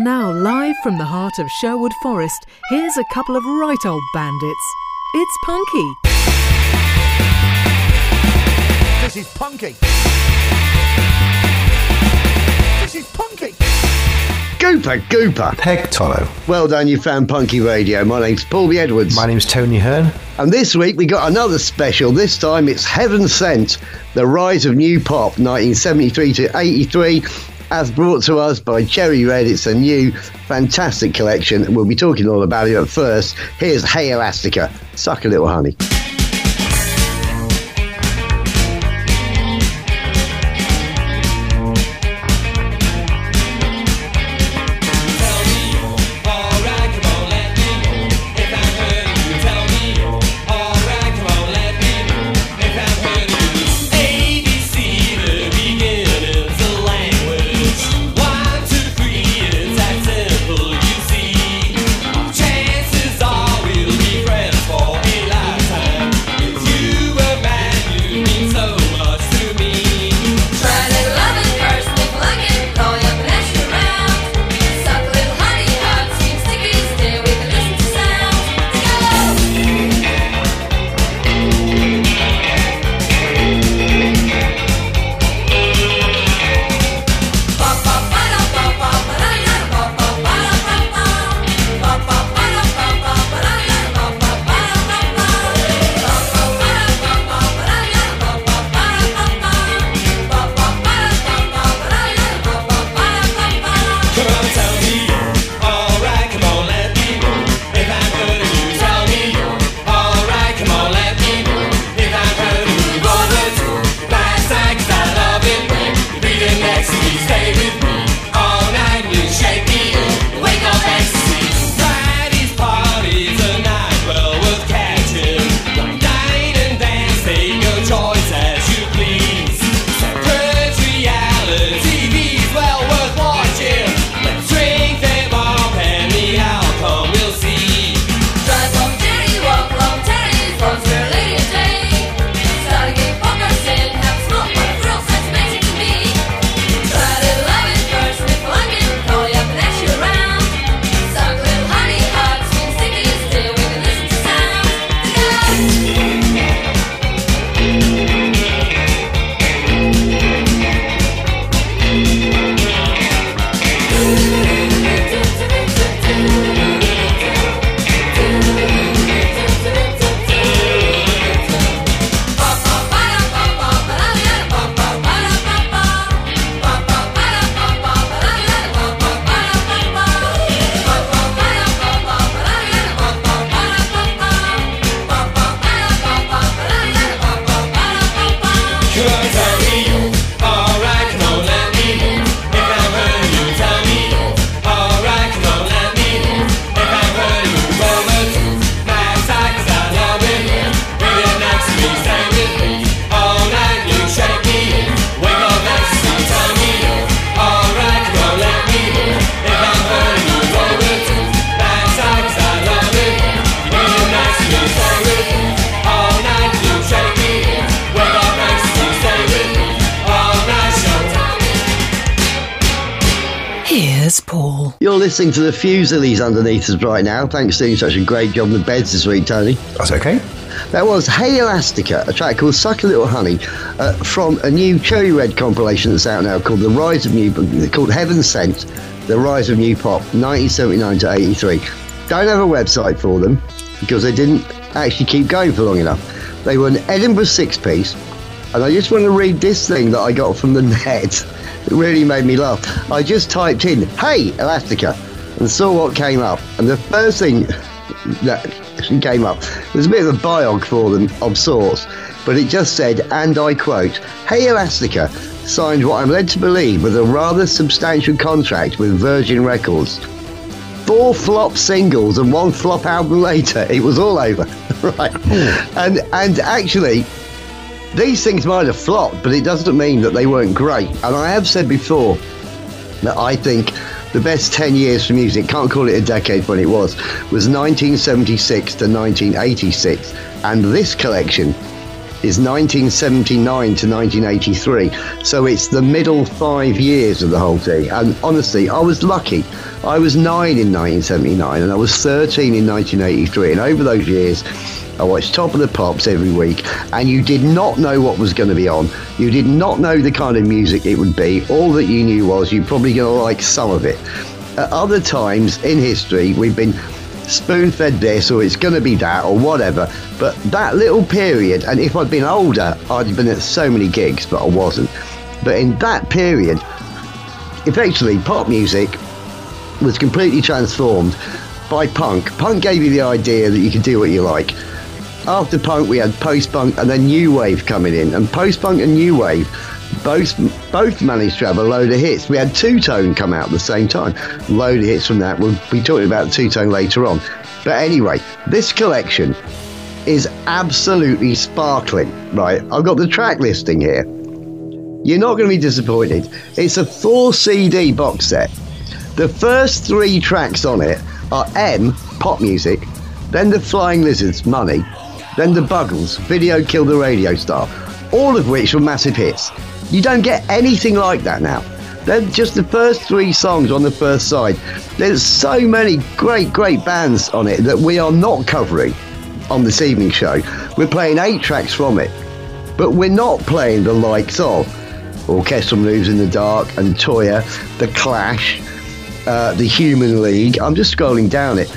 And now, live from the heart of Sherwood Forest, here's a couple of right old bandits. It's Punky. This is Punky. This is Punky. Gooper. Peg Tolo. Well done, you found Punky Radio. My name's Paul B. Edwards. My name's Tony Hearn. And this week we got another special. This time it's Heaven Sent, The Rise of New Pop, 1973 to 83, as brought to us by Cherry Red. It's a new, fantastic collection. We'll be talking all about it, but first, here's Hey Elastica, Suck a Little Honey. Paul. You're listening to the Fusilies underneath us right now. Thanks for doing such a great job on the beds this week, Tony. That's okay. That was Hey Elastica, a track called Suck a Little Honey, from a new Cherry Red compilation that's out now called The Rise of New, called Heaven Sent, The Rise of New Pop, 1979 to 83. Don't have a website for them because they didn't actually keep going for long enough. They were an Edinburgh six-piece, and I just want to read this thing that I got from the net. It really made me laugh. I just typed in, Hey Elastica, and saw what came up. And the first thing that came up was a bit of a biog for them of sorts, but it just said, and I quote, Hey Elastica signed what I'm led to believe was a rather substantial contract with Virgin Records. 4 flop singles and 1 flop album later, it was all over. Right. And actually, these things might have flopped, but it doesn't mean that they weren't great. And I have said before that I think the best 10 years for music, can't call it a decade when it was 1976 to 1986. And this collection is 1979 to 1983. So it's the middle 5 years of the whole thing. And honestly, I was lucky. I was 9 in 1979 and I was 13 in 1983. And over those years, I watched Top of the Pops every week, and you did not know what was going to be on. You did not know the kind of music it would be. All that you knew was you're probably going to like some of it. At other times in history, we've been spoon-fed this, or it's going to be that, or whatever. But that little period, and if I'd been older, I'd have been at so many gigs, but I wasn't. But in that period, effectively, pop music was completely transformed by punk. Punk gave you the idea that you could do what you like. After punk, we had post-punk and then new wave coming in. And post-punk and new wave both managed to have a load of hits. We had Two-Tone come out at the same time. Load of hits from that. We'll be talking about Two-Tone later on. But anyway, this collection is absolutely sparkling, right? I've got the track listing here. You're not going to be disappointed. It's a 4 CD box set. The first 3 tracks on it are M, pop music, then the Flying Lizards, Money, then the Buggles, Video Killed the Radio Star, all of which were massive hits. You don't get anything like that now. They're just the first 3 songs on the first side. There's so many great bands on it that we are not covering on this evening show. We're playing 8 tracks from it, but we're not playing the likes of Orchestral Moves in the Dark and Toyah, The Clash, The Human League. I'm just scrolling down it.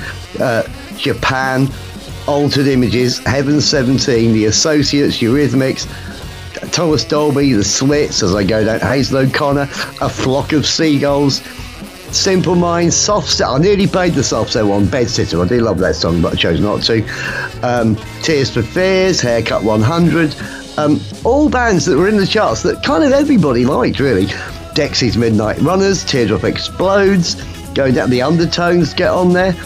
Japan, Altered Images, Heaven 17, The Associates, Eurythmics, Thomas Dolby, The Slits, as I go down, Hazel O'Connor, A Flock of Seagulls, Simple Minds, Soft Cell. I nearly played the Soft Cell one, Bedsitter. I do love that song, but I chose not to. Tears for Fears, Haircut 100. All bands that were in the charts that kind of everybody liked, really. Dexy's Midnight Runners, Teardrop Explodes, going down, The Undertones get on there.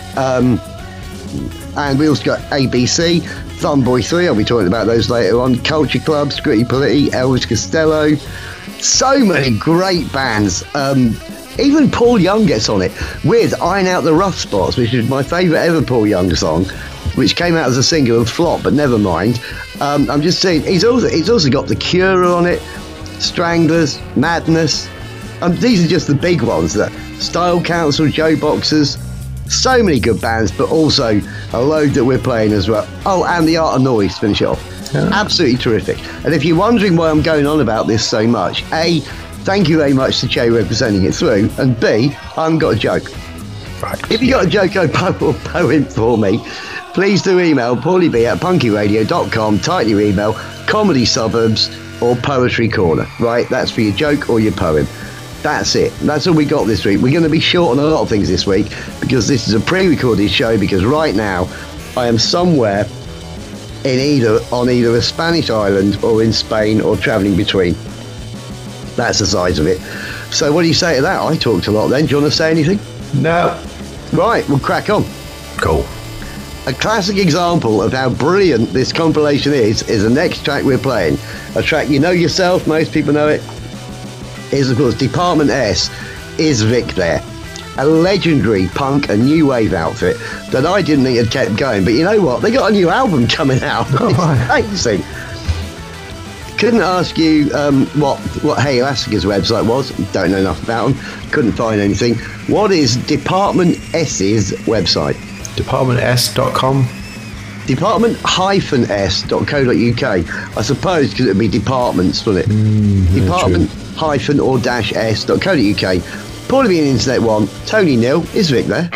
And we also got ABC, Thunboy 3, I'll be talking about those later on, Culture Club, Scritti Politti, Elvis Costello. So many great bands. Even Paul Young gets on it with Iron Out the Rough Spots, which is my favourite ever Paul Young song, which came out as a single and flopped, but never mind. I'm just saying, he's also got The Cure on it, Stranglers, Madness. These are just the big ones. That Style Council, Joe Boxers. So many good bands, but also a load that we're playing as well. Oh, and The Art of Noise, finish it off. Yeah. Absolutely terrific. And if you're wondering why I'm going on about this so much, A, thank you very much to Jay representing it through, and B, I haven't got a joke. Right. If you got a joke or poem for me, please do email paulieb@punkyradio.com, title your email, Comedy Suburbs or Poetry Corner, right? That's for your joke or your poem. That's it. That's all we got this week. We're going to be short on a lot of things this week because this is a pre-recorded show, because right now I am somewhere on either a Spanish island or in Spain or travelling between. That's the size of it. So what do you say to that? I talked a lot then. Do you want to say anything? No. Right, we'll crack on. Cool. A classic example of how brilliant this compilation is the next track we're playing. A track you know yourself, most people know it, is of course Department S, Is Vic There? A legendary punk and new wave outfit that I didn't think had kept going, but you know what? They got a new album coming out. Oh, it's amazing. Couldn't ask you what Hey Elastica's website was. Don't know enough about them. Couldn't find anything. What is Department S's website? DepartmentS.com. Department-s.co.uk. I suppose because it would be departments, wouldn't it? Department-or-s.co.uk. Paul being Internet One, Tony Nil, Is Vic There?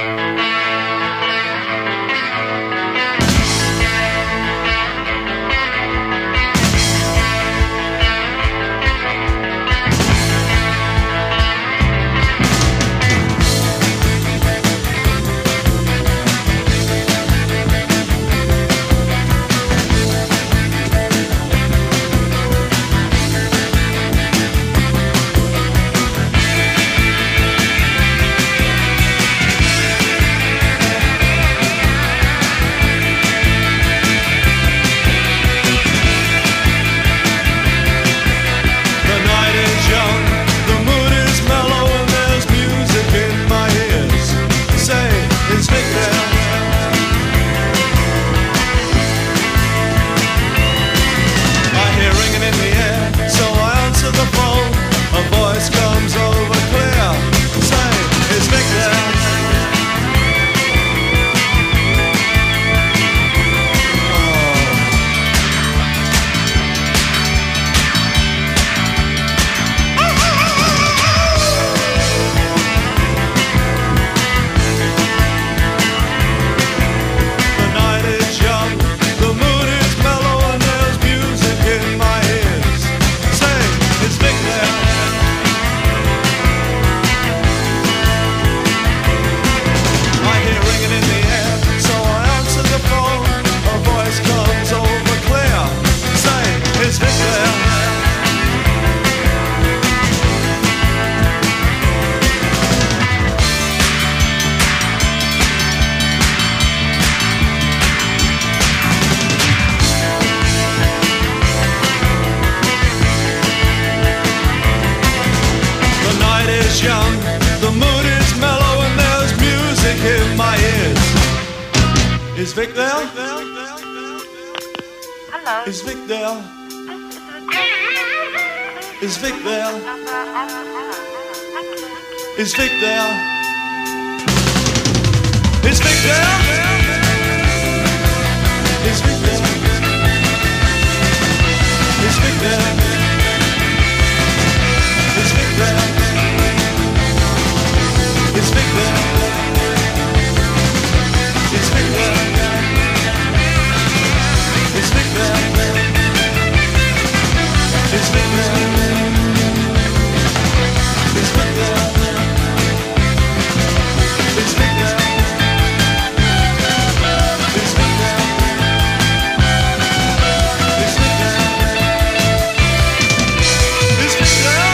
The mood is mellow and there's music in my ears. Is Vic there? Hello. Is Vic there? Is Vic there? Is Vic there? Is Vic there? Is Vic there? Is Vic there? Is Vic there? Is Vic there? Is Vic there? Is Vic there? Is Vic there? Is Vic there? Is Vic there? Is Vic there? Is Vic there? Is Vic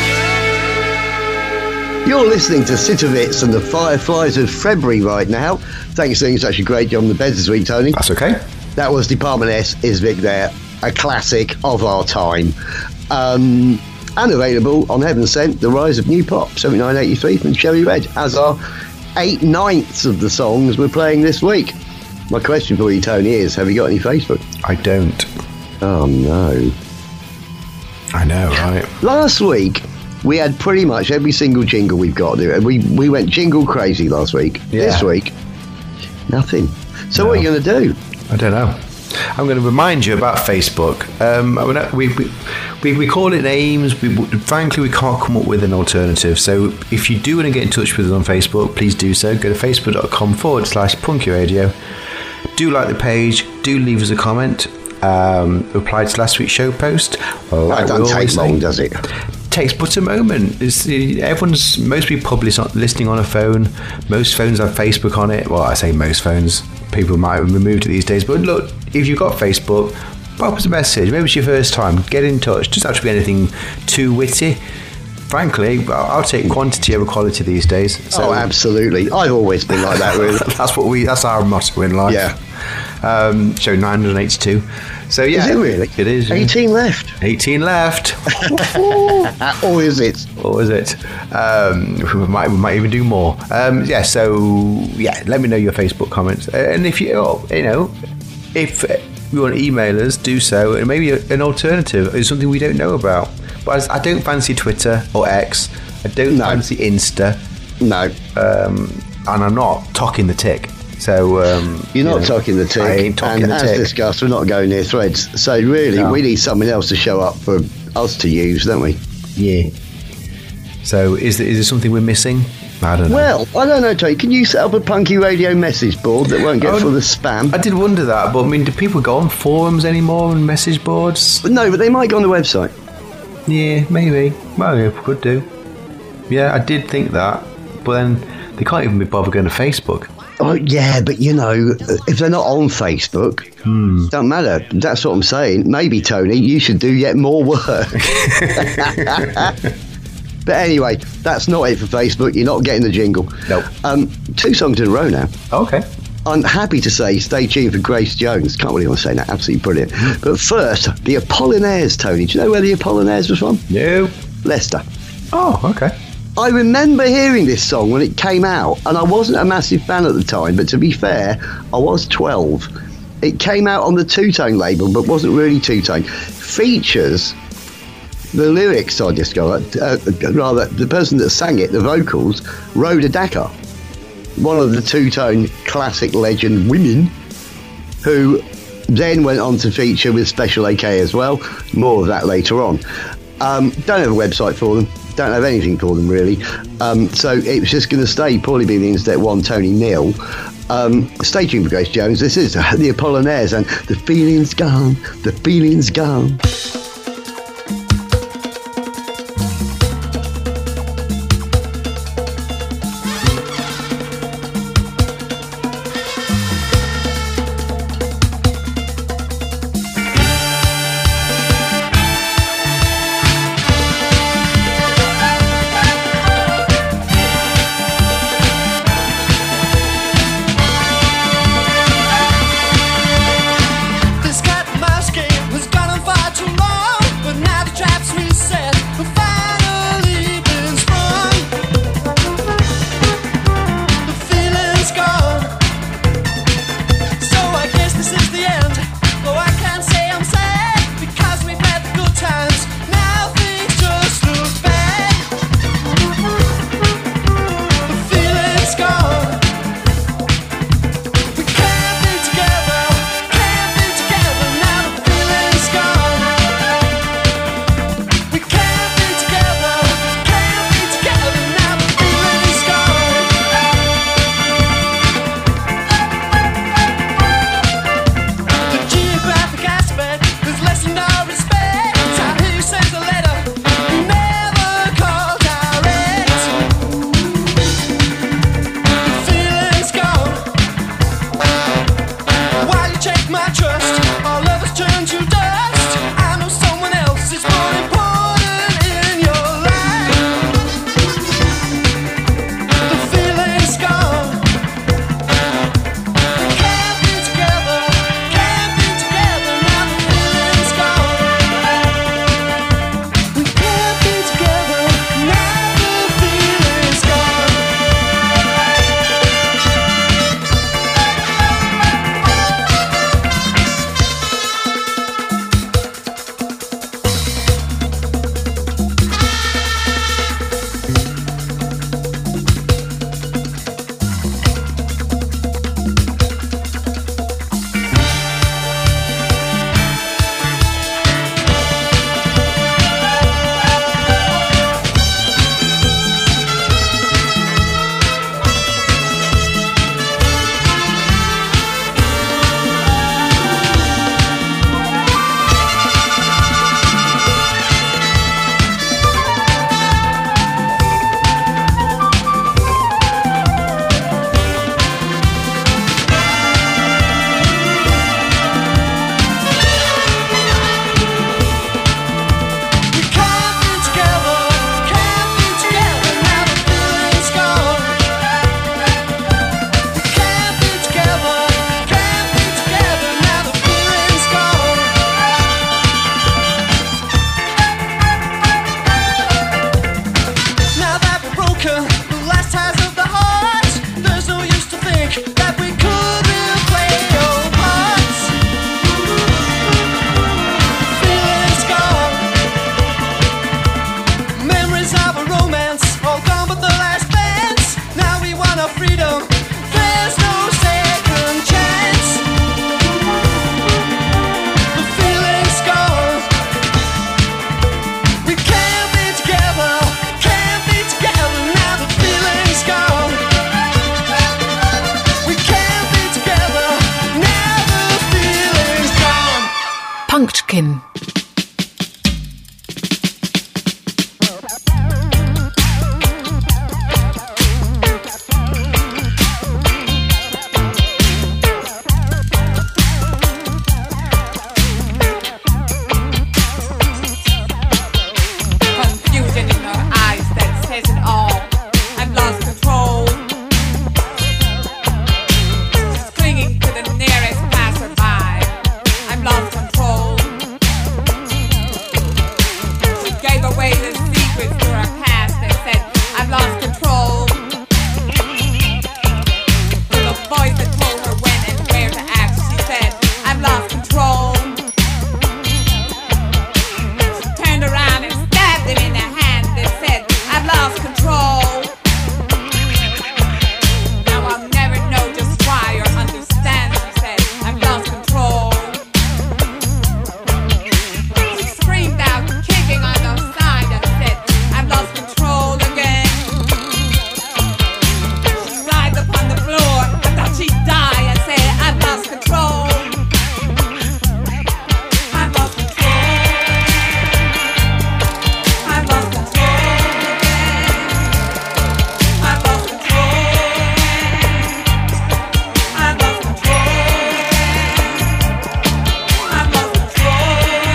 there? You're listening to Sitovits and the Fireflies of February right now. Thanks for doing such a great job on the beds this week, Tony. That's okay. That was Department S, Is Vic There, a classic of our time. And available on Heaven Sent, The Rise of New Pop, 7983 from Cherry Red, as are 8/9 of the songs we're playing this week. My question for you, Tony, is have you got any Facebook? I don't. Oh, no. I know, right? Last week, we had pretty much every single jingle we've got to do. We went jingle crazy last week. Yeah. This week, nothing. So No. what are you going to do? I don't know. I'm going to remind you about Facebook. We call it names. Frankly, we can't come up with an alternative. So if you do want to get in touch with us on Facebook, please do so. Go to facebook.com/Punky Radio. Do like the page. Do leave us a comment. Reply to last week's show post. That doesn't take long, does it? Takes but a moment. Most people probably listening on a phone. Most phones have Facebook on it. Well, I say most phones. People might have removed it these days. But look, if you've got Facebook, pop us a message. Maybe it's your first time. Get in touch. Doesn't have to be anything too witty. Frankly, I'll take quantity over quality these days. So Oh, absolutely. I've always been like that, really. that's our motto in life. Yeah. Show 982. So yeah, Is it really? It is. Yeah. 18 left. 18 left. Or is it? Or is it? We might even do more. Let me know your Facebook comments, and if you want to email us, do so. And maybe an alternative is something we don't know about. But I don't fancy Twitter or X. I don't fancy Insta. No. And I'm not talking the tick. So You're not talking the tick. I ain't talking and the as tick. discussed, we're not going near Threads. So really, No. we need someone else to show up for us to use, don't we? Yeah. So is there something we're missing? I don't know. Well, I don't know, Tony. Can you set up a Punky Radio message board that won't get full of spam? I did wonder that, but I mean, do people go on forums anymore and message boards? No, but they might go on the website. Yeah, maybe. Well, yeah, could do. Yeah, I did think that, but then they can't even be bothered going to Facebook. Oh, yeah, but if they're not on Facebook, don't matter. That's what I'm saying. Maybe, Tony, you should do yet more work. But anyway, that's not it for Facebook. You're not getting the jingle. Nope. 2 songs in a row now. Okay. I'm happy to say stay tuned for Grace Jones. Can't believe I'm saying that. Absolutely brilliant. But first, the Apollinaires, Tony. Do you know where the Apollinaires was from? No. Leicester. Oh, okay. I remember hearing this song when it came out, and I wasn't a massive fan at the time, but to be fair, I was 12. It came out on the Two-Tone label, but wasn't really Two-Tone. Features the lyrics, I discovered, rather, the person that sang it, the vocals, Rhoda Dakar, one of the Two-Tone classic legend women, who then went on to feature with Special AK as well. More of that later on. Don't have a website for them. Don't have anything for them, really. So it was just going to stay Paulie B, the Internet 1, Tony nil. Stay tuned for Grace Jones. This is the Apollinaires and The Feeling's Gone, The Feeling's Gone. This cat and mouse game has gone on far too long. Punchkin. Confusion in her eyes that says it all. I've lost control. She's clinging to the nearest passerby. I've lost control. She gave away the secrets to her past and said, I've lost control. To the voice that told her when and where to act, she said, I've lost control. She turned around and stabbed him in the hand and said, I've lost control. Now I'll never know just why or understand, she said, I've lost control. She screamed out, kicking on the side and said, I've lost control again. She writhed upon the floor, I thought she'd die and said, I've lost control. I've lost control. I've lost control again. I've lost control again. I've lost control again. I've lost control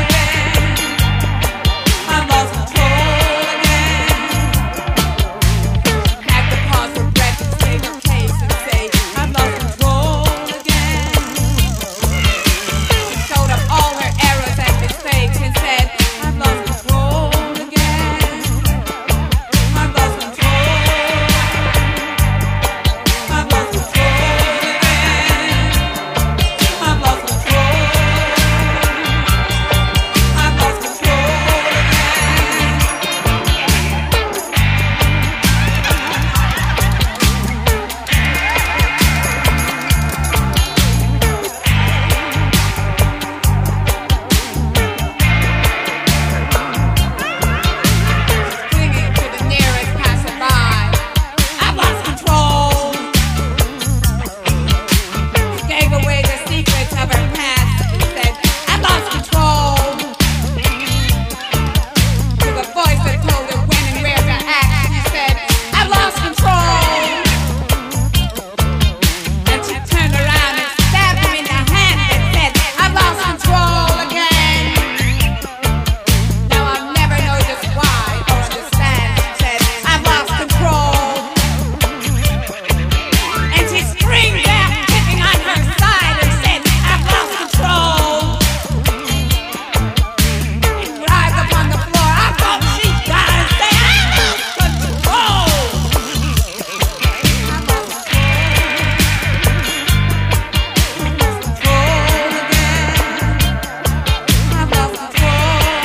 again. I've lost control again. Had to pause for breath and save her case and say, I've lost control again. She showed up all her errors and mistakes and said, I've lost control again. I've lost control. I've lost control again. I've lost control. I've lost control clinging to the nearest passerby. I've lost control. She gave away the secrets of her past and said, I've lost control. To the voice that told her when and where to act, she said, I've lost control. And she turned around and stabbed him in the hand and said, I've lost control again. Now I'll never know just why or understand, she said, I've lost control. And she screamed out, kicking on her side and said, I've lost control. And writhed upon the floor, I thought she'd die and say, I've lost control. I've lost control again. I've lost control.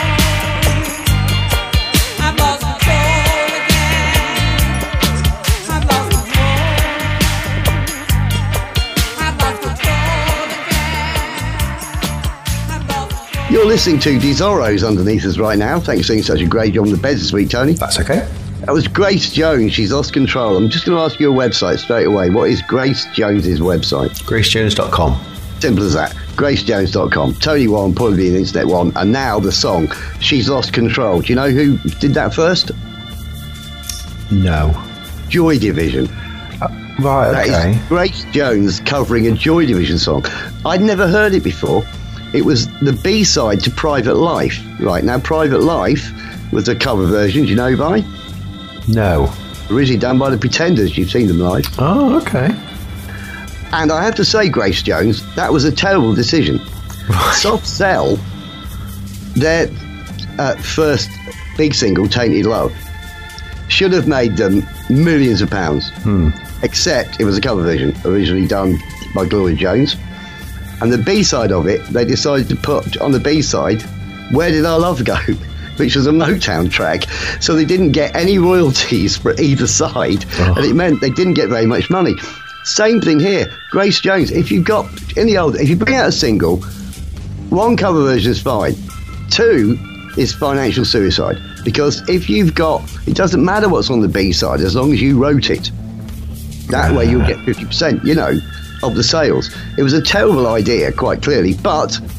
I've lost control again. I've lost control. I've lost control again. I've lost control. You're listening to Desoros underneath us right now. Thanks for doing such a great job on the beds this week, Tony. That's okay. That was Grace Jones. She's lost control. I'm just going to ask you a website straight away. What is Grace Jones's website? GraceJones.com. Simple as that. GraceJones.com. Tony One, probably an internet one. And now the song, She's Lost Control. Do you know who did that first? No. Joy Division. Right, That okay. is Grace Jones covering a Joy Division song. I'd never heard it before. It was the B-side to Private Life. Right, now Private Life was a cover version, do you know by? No. Originally done by the Pretenders. You've seen them live. Oh, okay. And I have to say, Grace Jones, that was a terrible decision. Soft Cell, their first big single, Tainted Love, should have made them millions of pounds. Except it was a cover version, originally done by Gloria Jones. And the B-side of it, they decided to put on the B-side, Where Did Our Love Go? Which was a Motown track. So they didn't get any royalties for either side. And it meant they didn't get very much money. Same thing here. Grace Jones, if you bring out a single, one cover version is fine. Two is financial suicide. Because if you've got, it doesn't matter what's on the B-side as long as you wrote it. That way you'll get 50%, of the sales. It was a terrible idea, quite clearly, but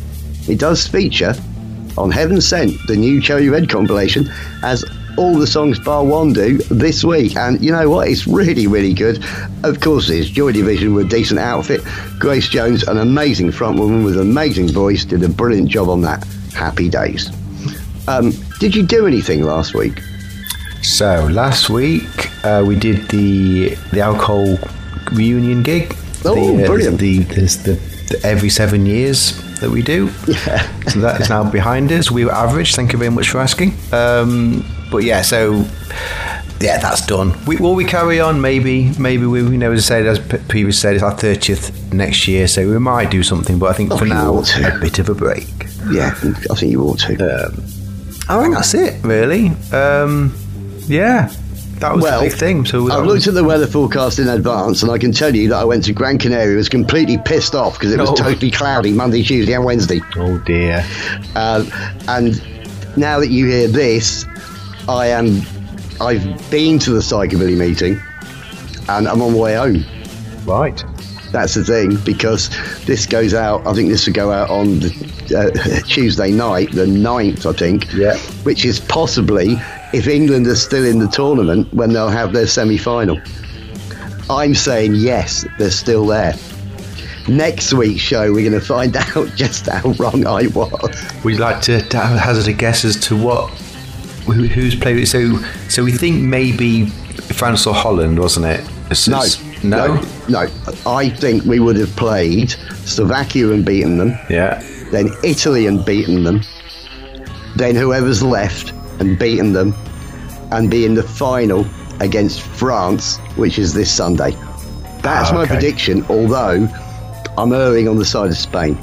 it does feature on Heaven Sent, the new Cherry Red compilation, as all the songs bar one do this week. And you know what? It's really, really good. Of course it is. Joy Division with a decent outfit. Grace Jones, an amazing frontwoman with an amazing voice, did a brilliant job on that. Happy days. Did you do anything last week? So last week we did the alcohol reunion gig. Brilliant! The every 7 years that we do. Yeah. So that is now behind us. We were average. Thank you very much for asking. But yeah, so yeah, that's done. Will we carry on? Maybe we as I said, as previously said, it's our 30th next year, so we might do something. But I think for now, a bit of a break. Yeah, I think you ought to. I think that's it, really. Yeah, that was the big thing. So I've looked at the weather forecast in advance, and I can tell you that I went to Gran Canaria, was completely pissed off because it was totally cloudy Monday, Tuesday, and Wednesday. Oh dear! And now that you hear this, I've been to the Psychobilly meeting, and I'm on my way home. Right. That's the thing, because this goes out, I think this would go out on the Tuesday night, the 9th, I think. Yeah. Which is possibly, if England are still in the tournament, when they'll have their semi-final. I'm saying yes, they're still there. Next week's show, we're going to find out just how wrong I was. Would you like to hazard a guess as to who's played it? So we think maybe France or Holland, wasn't it? No. I think we would have played Slovakia and beaten them. Yeah. Then Italy and beaten them. Then whoever's left and beaten them, and be in the final against France, which is this Sunday. That's my prediction, although I'm erring on the side of Spain.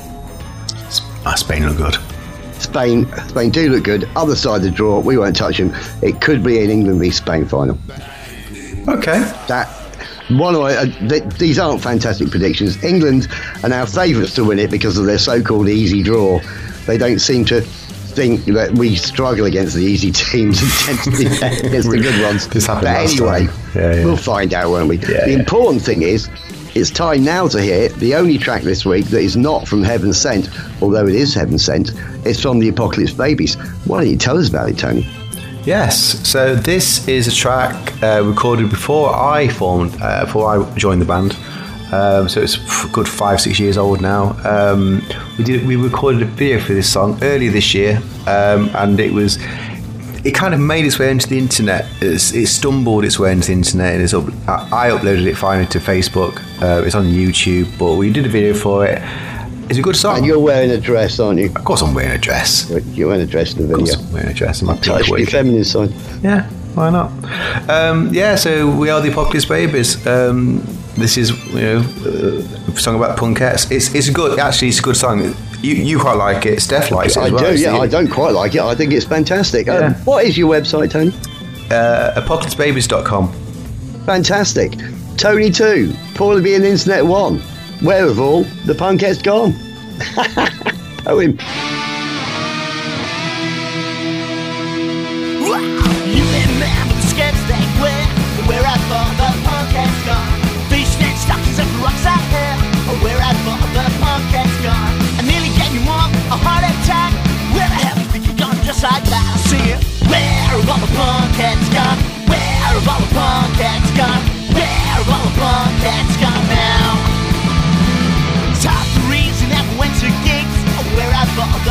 Spain look good. Spain do look good. Other side of the draw, we won't touch them. It could be an England v Spain final. Okay. These aren't fantastic predictions. England are now favourites to win it because of their so-called easy draw. They don't seem to think that we struggle against the easy teams and tend to be against the good ones. This happened but last anyway, time. We'll find out, won't we? Yeah, the important thing is, it's time now to hear the only track this week that is not from Heaven Sent, although it is Heaven Sent. It's from the Apocalypse Babies. Why don't you tell us about it, Tony? Yes, so this is a track recorded before I joined the band. So it's a good 5-6 years old now. We recorded a video for this song earlier this year, and it kind of made its way into the internet. It stumbled its way into the internet, and I uploaded it finally to Facebook. It's on YouTube, but we did a video for it. It's a good song. And you're wearing a dress, aren't you? Of course I'm wearing a dress. You're wearing a dress in the video. Of course I'm wearing a dress in my pink Touch wig. your feminine side. Yeah, why not? So we are the Apocalypse Babies. This is a song about punkettes. It's good. Actually, it's a good song. You quite like it. Steph likes it as well. I do. Yeah, I don't quite like it. I think it's fantastic. Yeah. What is your website, Tony? Apocalypsebabies.com. Fantastic. Tony 2, Paul be an Internet 1. Where have all the punkettes gone? Poem. You remember the sketch that where I thought the punkettes gone. Fishnet stockings and rocks out there, where I thought the punkettes gone. I nearly gave you one a heart attack. Where the hell did you gone just like that? I see it. Where have all the punkettes gone? Where have all the punkettes gone? Where have all the punkettes gone now? Top 3s you never went to gigs, where I thought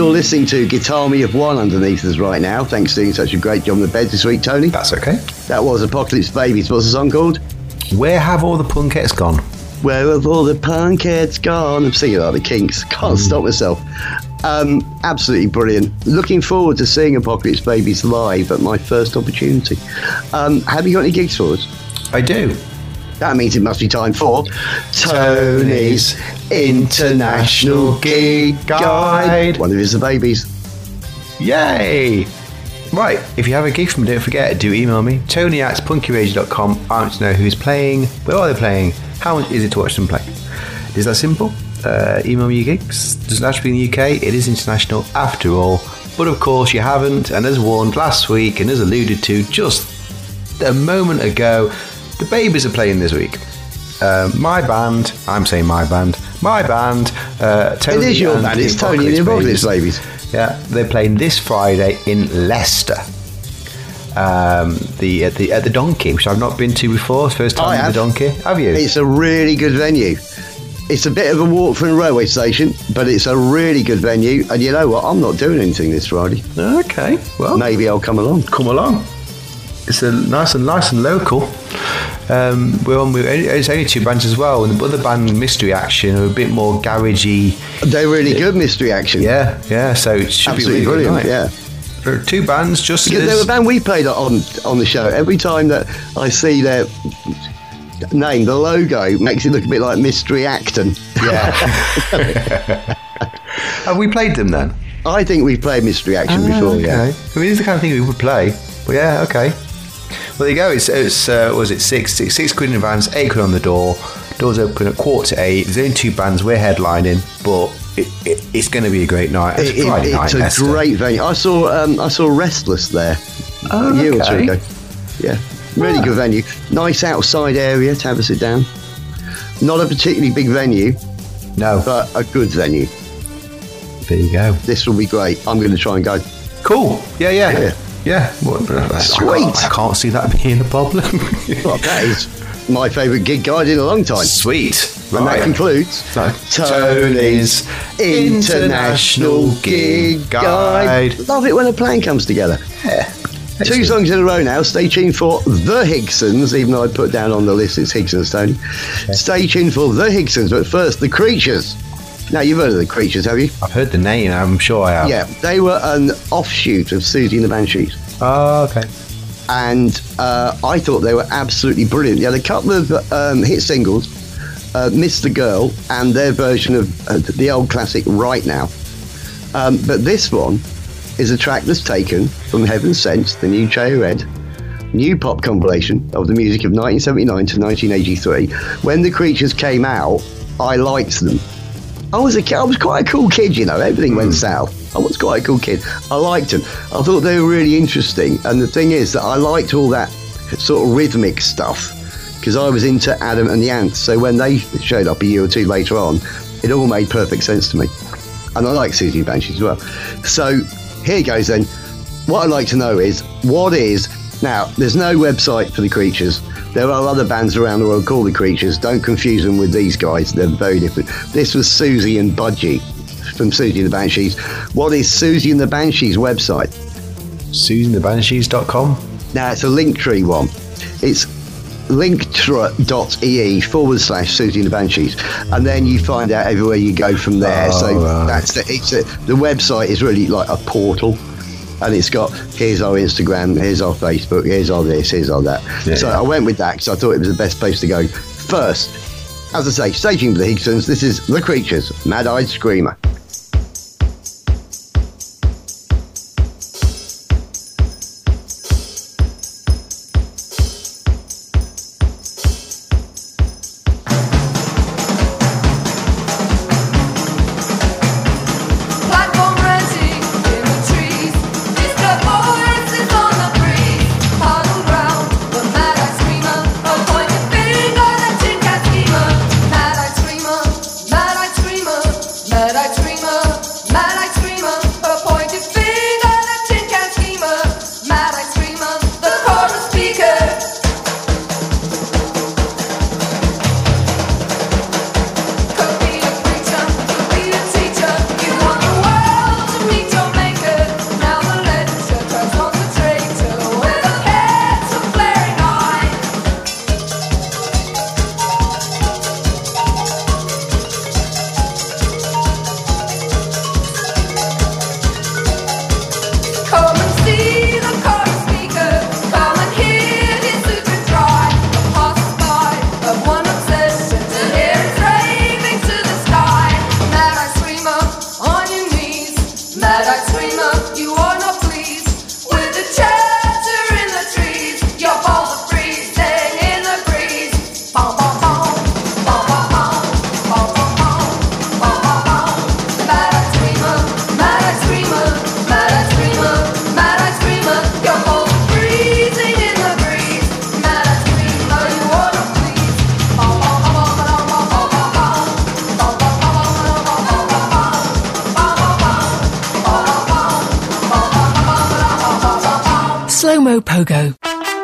you're listening to Guitar Me of One underneath us right now. Thanks for doing such a great job on the bed this week, Tony. That's okay. That was Apocalypse Babies. What's the song called? Where have all the punkettes gone? Where have all the punkettes gone? I'm singing like the Kinks. Can't stop myself. Absolutely brilliant. Looking forward to seeing Apocalypse Babies live at my first opportunity. Have you got any gigs for us? I do. That means it must be time for Tony's International Gig Guide. One of his babies. Yay! Right, if you have a gig from me, don't forget, do email me, tony@punkyrage.com. I want to know who's playing, where are they playing, how much is it to watch them play. Is that simple? Email me your gigs. Doesn't have to be in the UK, it is international after all. But of course you haven't, and as warned last week and as alluded to just a moment ago, the Babies are playing this week. My band, Tony. It is your band, it's Tony and the Apocalypse Babies. Yeah, they're playing this Friday in Leicester. At the Donkey, which I've not been to before. It's first time at the Donkey. Have you? It's a really good venue. It's a bit of a walk from the railway station, but it's a really good venue. And you know what? I'm not doing anything this Friday. Okay, well, maybe I'll come along. Come along. It's a nice and local. It's only two bands as well, and the other band, Mystery Action, are a bit more garagey. They're really good, Mystery Action. Yeah. So it should absolutely be really brilliant. Yeah. There are two bands just because they're a band we played on the show. Every time that I see their name, the logo makes it look a bit like Mystery Acton. Yeah. Have we played them then? I think we've played Mystery Action before. Okay. Yeah. I mean, it's the kind of thing we would play. But yeah, okay. Well, there you go. It's was it six quid in advance, £8 on the door. Doors open at 7:45. There's only two bands. We're headlining, but it's going to be a great night. It's a great venue. I saw Restless there a year or two ago. Yeah, really good venue. Nice outside area to have a sit down. Not a particularly big venue. No, but a good venue. There you go. This will be great. I'm going to try and go. Cool. Yeah. Sweet. I can't see that being a problem. Well, that is my favourite gig guide in a long time. Sweet. And that concludes Tony's International Gig Guide. Love it when a plan comes together. Yeah. Two songs in a row now. Stay tuned for The Higsons, even though I put down on the list it's Higsons, Tony. Okay. Stay tuned for The Higsons, but first, The Creatures. Now, you've heard of The Creatures, have you? I've heard the name, I'm sure I have. Yeah, they were an offshoot of Susie and the Banshees. Oh, okay. And I thought they were absolutely brilliant. They had a couple of hit singles, Miss the Girl, and their version of the old classic Right Now. But this one is a track that's taken from Heaven Sent, the new Cherry Red, new pop compilation of the music of 1979 to 1983. When The Creatures came out, I liked them. I was quite a cool kid, you know. Everything went south. I was quite a cool kid. I liked them. I thought they were really interesting. And the thing is that I liked all that sort of rhythmic stuff because I was into Adam and the Ants. So when they showed up a year or two later on, it all made perfect sense to me. And I like Susie Banshees as well. So here goes then. What I'd like to know is, now, there's no website for The Creatures. There are other bands around the world called The Creatures. Don't confuse them with these guys. They're very different. This was Susie and Budgie from Susie and the Banshees. What is Susie and the Banshees website? SusieandTheBanshees.com. Now, it's a Linktree one. It's linktree.ee/Susie and the Banshees. And then you find out everywhere you go from there. That's the website is really like a portal. And it's got, here's our Instagram, here's our Facebook, here's our this, here's our that. Yeah, so I went with that because I thought it was the best place to go. First, as I say, stay tuned for the Higsons. This is The Creatures, Mad-Eyed Screamer. Mad-eyed screamer, Momo Pogo.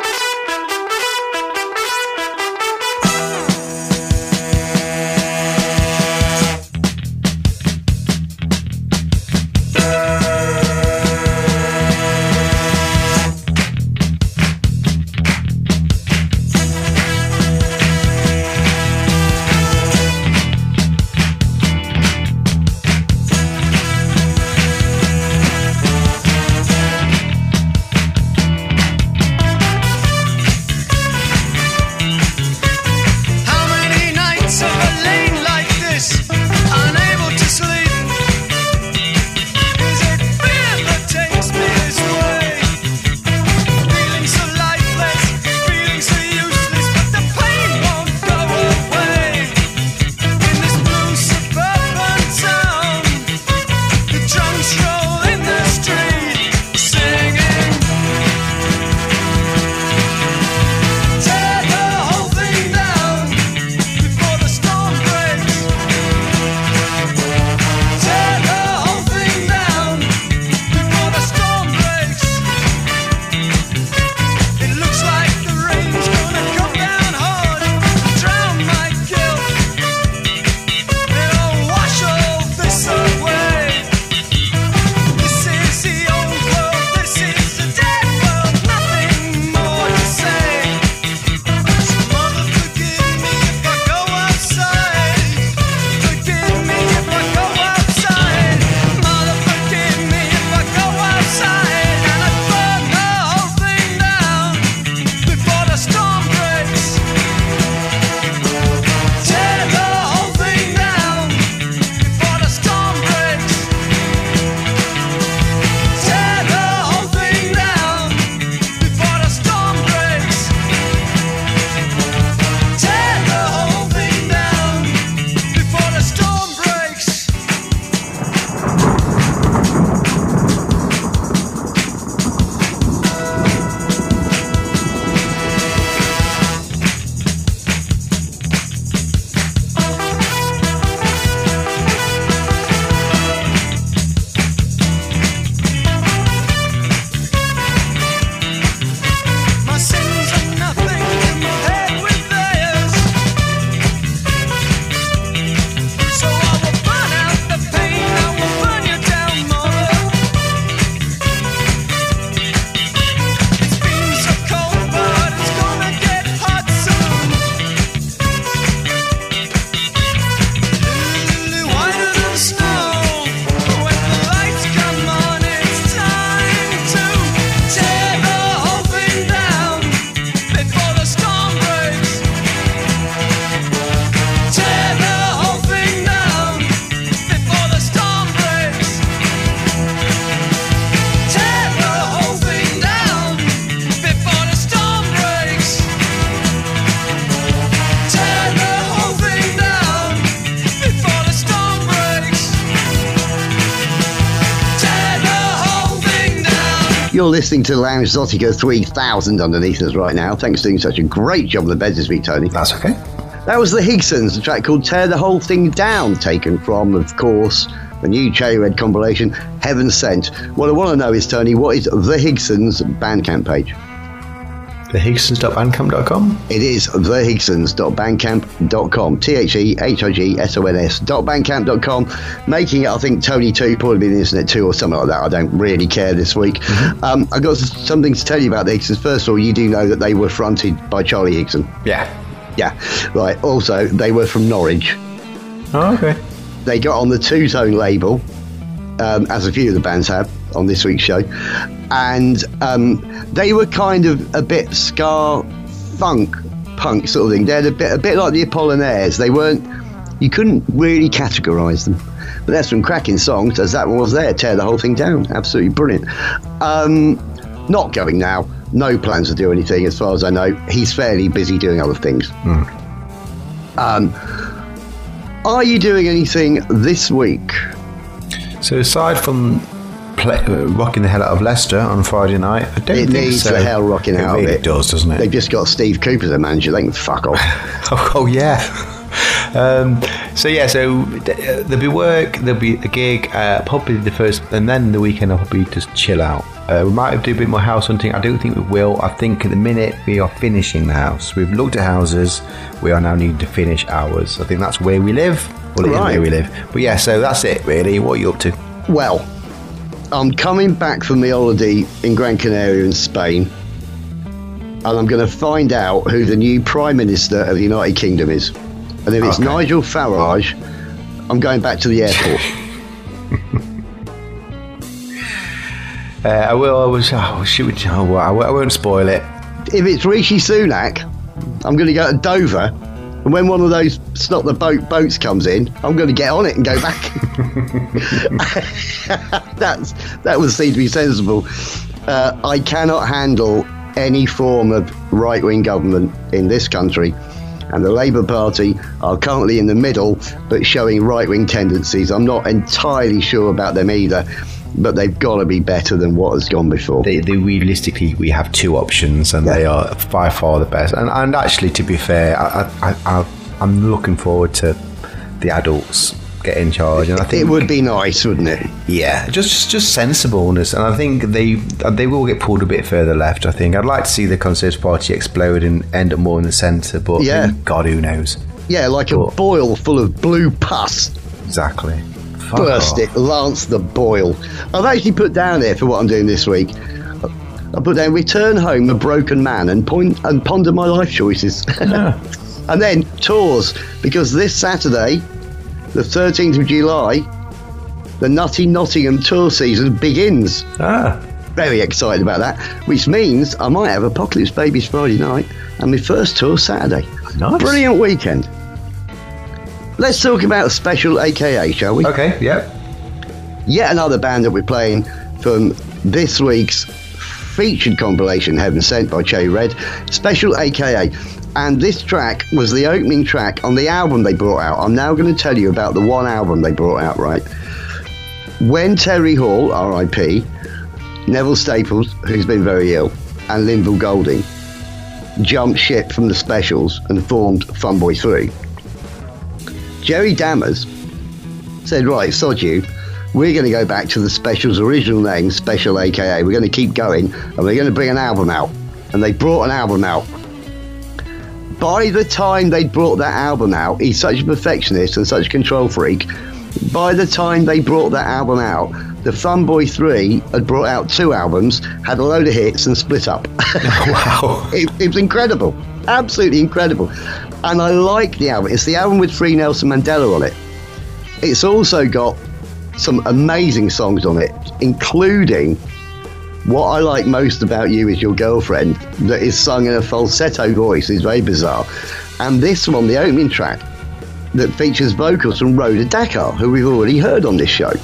You're listening to Lounge Zotica 3000 underneath us right now. Thanks for doing such a great job on the beds this week, Tony. That's okay. That was the Higsons, a track called Tear the Whole Thing Down, taken from, of course, the new Cherry Red compilation, Heaven Sent. What I want to know is, Tony, what is the Higsons Bandcamp page? Thehigsons.bandcamp.com? It is thehigsons.bandcamp.com. THEHIGSONS.bandcamp.com. Making it, I think, Tony 2, probably been the internet 2 or something like that. I don't really care this week. I've got something to tell you about the Higsons. First of all, you do know that they were fronted by Charlie Higson. Yeah. Yeah, right. Also, they were from Norwich. Oh, okay. They got on the Two Tone label, as a few of the bands have on this week's show, and they were kind of a bit ska funk punk sort of thing. They're a bit like the Apollinaires. They weren't, you couldn't really categorise them, but there's some cracking songs, as that one was there. Tear the Whole Thing Down, absolutely brilliant. Not going now. No plans to do anything, as far as I know. He's fairly busy doing other things. Are you doing anything this week? So aside from rocking the hell out of Leicester on Friday night, I don't think needs so. the hell rocking out really of it. It does, doesn't it? They've just got Steve Cooper as a manager. They can fuck off. Oh yeah. So there'll be work, there'll be a gig, probably the first, and then the weekend I'll probably just chill out. We might do a bit more house hunting. I don't think we will. I think at the minute we are finishing the house. We've looked at houses. We are now needing to finish ours. I think that's where we live. Well, it is where we live. But yeah, so that's it really. What are you up to? Well, I'm coming back from the holiday in Gran Canaria in Spain, and I'm going to find out who the new Prime Minister of the United Kingdom is. And if it's Nigel Farage, I'm going back to the airport. I won't spoil it. If it's Rishi Sunak, I'm going to go to Dover, and when one of those stop the boats comes in, I'm going to get on it and go back. That would seem to be sensible. I cannot handle any form of right-wing government in this country, and the Labour Party are currently in the middle but showing right-wing tendencies. I'm not entirely sure about them either, but they've got to be better than what has gone before. They realistically, we have two options, and they are by far the best. And actually, to be fair, I'm looking forward to the adults get in charge, and I think it would be nice, wouldn't it? Yeah, just sensibleness, and I think they will get pulled a bit further left. I think I'd like to see the Conservative Party explode and end up more in the centre, but God, who knows? Yeah, like a boil full of blue pus. Exactly. Burst it, Lance the Boyle. I've actually put down there for what I'm doing this week. I put down return home a broken man and ponder my life choices. Yeah. And then tours, because this Saturday, the 13th of July, the Nutty Nottingham tour season begins. Very excited about that, which means I might have Apocalypse Babies Friday night and my first tour Saturday. Nice. Brilliant weekend. Let's talk about Special AKA, shall we? Okay, yeah. Yet another band that we're playing from this week's featured compilation, Heaven Sent by Cherry Red, Special AKA. And this track was the opening track on the album they brought out. I'm now going to tell you about the one album they brought out, right? When Terry Hall, R.I.P., Neville Staples, who's been very ill, and Linville Golding jumped ship from the Specials and formed Funboy 3, Jerry Dammers said, right, sod you, we're going to go back to the Specials' original name, Special AKA. We're going to keep going, and we're going to bring an album out. And they brought an album out. By the time they brought that album out, he's such a perfectionist and such a control freak. By the time they brought that album out, the Funboy 3 had brought out 2 albums, had a load of hits, and split up. Wow. It was incredible. Absolutely incredible. And I like the album. It's the album with Free Nelson Mandela on it. It's also got some amazing songs on it, including What I Like Most About You Is Your Girlfriend, that is sung in a falsetto voice. It's very bizarre. And this one, the opening track, that features vocals from Rhoda Dakar, who we've already heard on this show.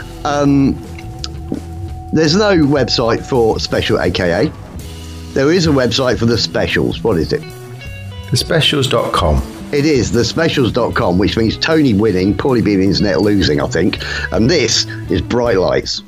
There's no website for Special AKA. There is a website for the Specials. What is it? Thespecials.com. It is thespecials.com, which means Tony winning, Paulie being internet losing, I think. And this is Bright Lights.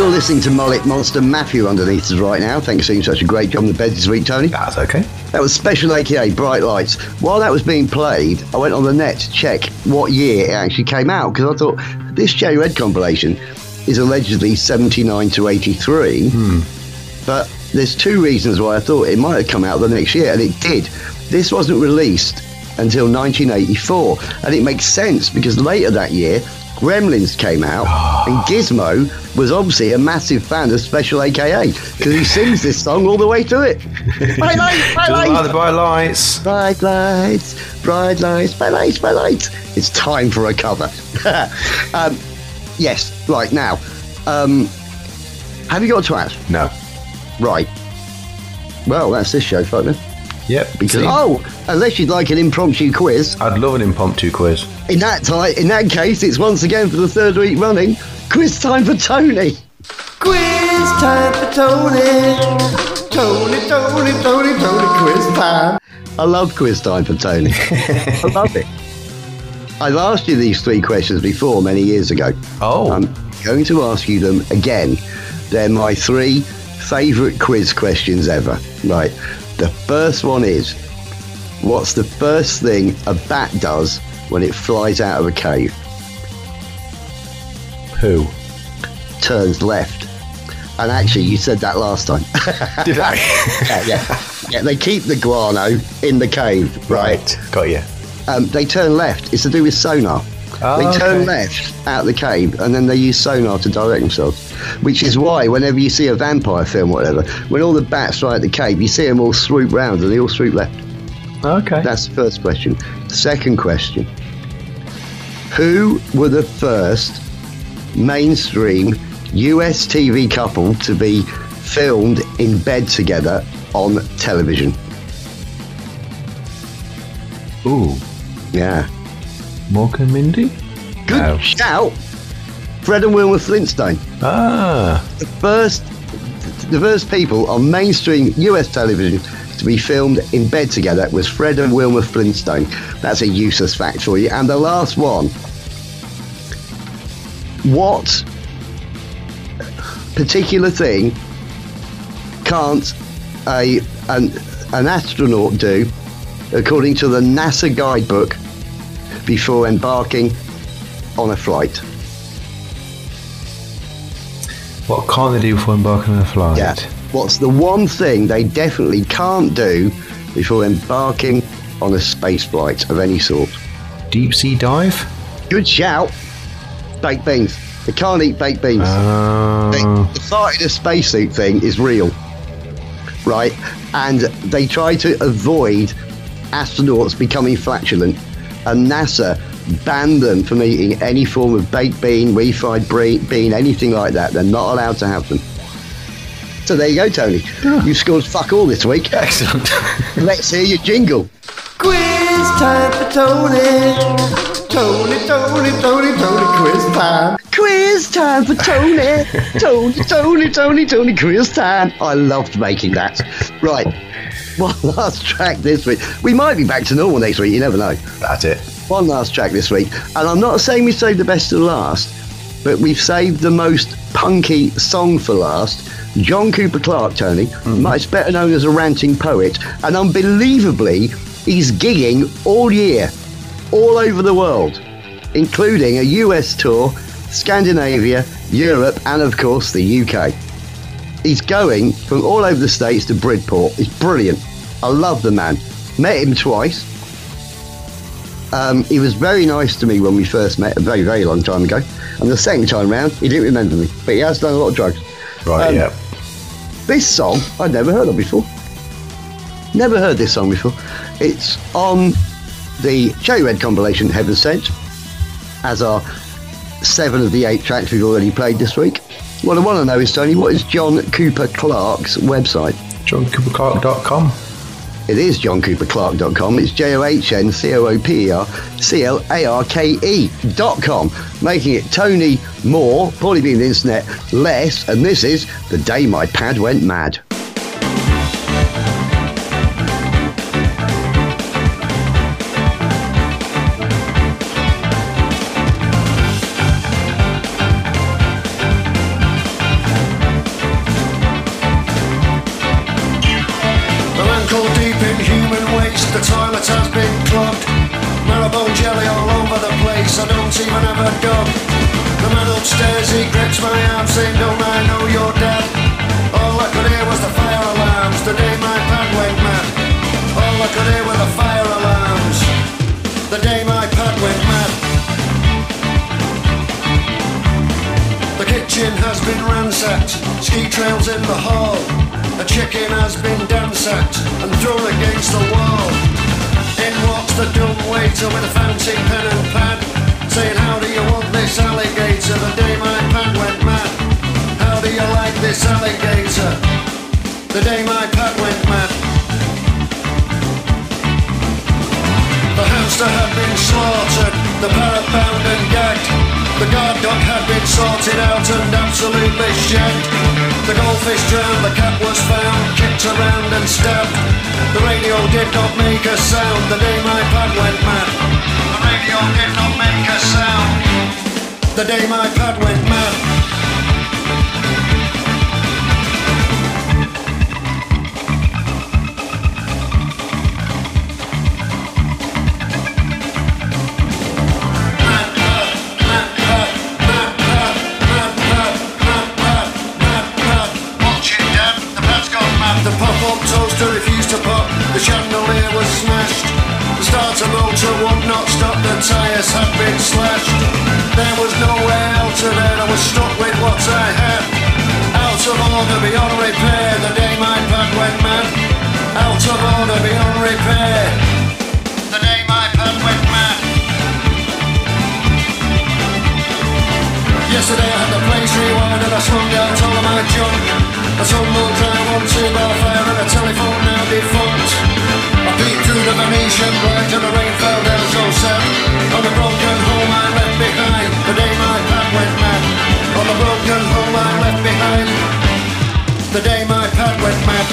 you're listening to Mullet Monster Matthew underneath us right now. Thanks for doing such a great job on the bed this week, Tony. That's okay. That was Special AKA Bright Lights. While that was being played, I went on the net to check what year it actually came out, because I thought this Cherry Red compilation is allegedly 79 to 83. But there's two reasons why I thought it might have come out the next year, and it did. This wasn't released until 1984, and it makes sense because later that year, Gremlins came out, and Gizmo was obviously a massive fan of Special AKA because he sings this song all the way through it. Bright lights, bright Just like lights, the bright lights. bright lights, bright lights, bright lights, bright lights. It's time for a cover. Yes, right now. Have you got a twat? No. Right. Well, that's this show, folk, then. Yep. Because unless you'd like an impromptu quiz, I'd love an impromptu quiz. in that case, it's once again for the third week running quiz time for Tony. Quiz time for Tony. Tony, quiz time. I love quiz time for Tony. I love it. I've asked you these three questions before many years ago. Oh. I'm going to ask you them again. They're my three favourite quiz questions ever. Right. The first one is, what's the first thing a bat does when it flies out of a cave? Who? Turns left. And actually, you said that last time. Did I? Yeah, they keep the guano in the cave, right? Got you. They turn left. It's to do with sonar. They turn left out the cave, and then they use sonar to direct themselves. Which is why, whenever you see a vampire film or whatever, when all the bats fly at the cave, you see them all swoop round, and they all swoop left. Okay. That's the first question. Second question. Who were the first mainstream US TV couple to be filmed in bed together on television? Ooh. Yeah. Mork and Mindy? Good No. shout. Fred and Wilma Flintstone. Ah. The first people on mainstream US television to be filmed in bed together was Fred and Wilma Flintstone. That's a useless fact for you. And the last one. What particular thing can't an astronaut do, according to the NASA guidebook, before embarking on a flight? What can't they do before embarking on a flight? Yeah. What's the one thing they definitely can't do before embarking on a space flight of any sort? Deep sea dive? Good shout. Baked beans. They can't eat baked beans. The fart in a spacesuit thing is real, right? And they try to avoid astronauts becoming flatulent, and NASA banned them from eating any form of baked bean, refried bean, anything like that. They're not allowed to have them. So there you go, Tony. You've scored fuck all this week. Excellent. Let's hear your jingle. Quiz time for Tony. Tony, quiz time. Quiz time for Tony. Tony, quiz time. I loved making that. Right. One last track this week. We might be back to normal next week, you never know. That's it. One last track this week. And I'm not saying we saved the best to last, but we've saved the most punky song for last. John Cooper Clarke, Tony, much better known as a ranting poet, and unbelievably, he's gigging all year, all over the world, including a US tour, Scandinavia, Europe, and of course the UK. He's going from all over the States to Bridport. It's brilliant. I love the man. Met him twice. He was very nice to me when we first met, a very, very long time ago. And the second time round, he didn't remember me, but he has done a lot of drugs. Right, yeah. This song, I'd never heard of before. Never heard this song before. It's on the Cherry Red compilation, Heaven Sent, as are 7 of the 8 tracks we've already played this week. What I want to know is, Tony, what is John Cooper Clarke's website? JohnCooperClarke.com. It is johncooperclarke.com. It's JohnCooperClarke.com, making it Tony more, probably being the internet, less, and this is The Day My Pad Went Mad. face I don't even have a dog. The man upstairs, he grips my arm saying, don't I know you're dead? All I could hear was the fire alarms the day my pad went mad. All I could hear were the fire alarms the day my pad went mad. The kitchen has been ransacked, ski trails in the hall. A chicken has been ransacked and thrown against the wall. In walks the dumb waiter with a fountain pen and pad, saying, how do you want this alligator? The day my pad went mad. How do you like this alligator? The day my pad went mad. The hamster had been slaughtered, the parrot bound and gagged. The guard dog had been sorted out and absolutely shagged. The goldfish drowned, the cat was found, kicked around and stabbed. The radio did not make a sound the day my pad went mad. The radio did not make a sound the day my pad went mad. The pop-up toaster refused to pop, the chandelier was smashed. The starter motor would not stop, the tyres had been slashed. There was no way out of it, I was stuck with what I had. Out of order, beyond repair, the day my pad went mad. Out of order, beyond repair, the day my pad went mad. Yesterday I had the place rewind and I swung out all of my junk. I tumbled down onto welfare and a telephone now defunct. I peeked through the Venetian light and the rain fell down so sad. On the broken home I left behind the day my pad went mad. On the broken home I left behind the day my pad went mad.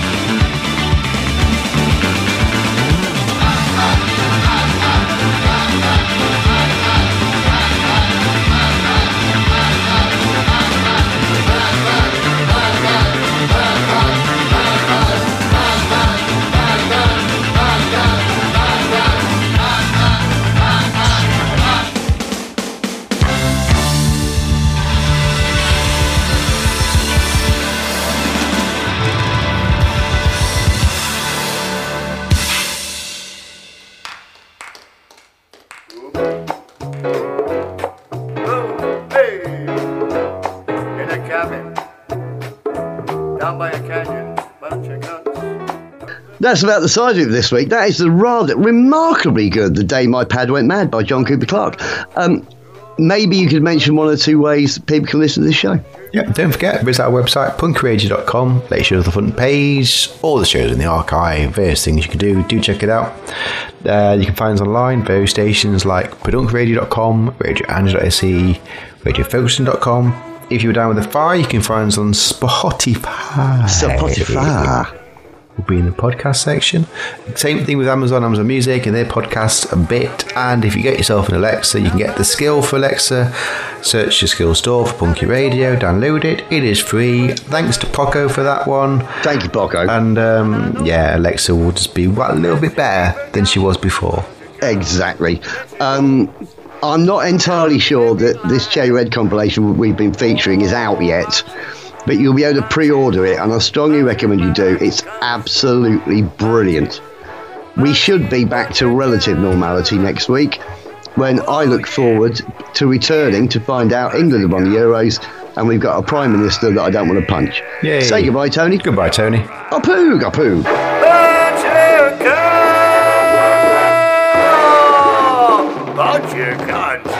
That's about the size of it this week. That is the rather remarkably good The Day My Pad Went Mad by John Cooper Clarke. Maybe you could mention one or two ways people can listen to this show. Yeah, don't forget, visit our website, punkradio.com, latest shows on the front page, all the shows in the archive, various things you can do. Do check it out. You can find us online, various stations like productradio.com, radioangela.se, radiofocusing.com. If you're down with the fire, you can find us on Spotify. Will be in the podcast section. Same thing with Amazon Music and their podcasts a bit. And if you get yourself an Alexa, you can get the skill for Alexa. Search your skill store for Punky Radio, download it. It is free. Thanks to Poco for that one. Thank you, Poco. And Alexa will just be a little bit better than she was before. Exactly. I'm not entirely sure that this Cherry Red compilation we've been featuring is out yet, but you'll be able to pre-order it, and I strongly recommend you do. It's absolutely brilliant. We should be back to relative normality next week, when I look forward to returning to find out England have won the Euros, and we've got a Prime Minister that I don't want to punch. Yay. Say goodbye, Tony. Goodbye, Tony. Apoo, apoo. Bunch of cunts.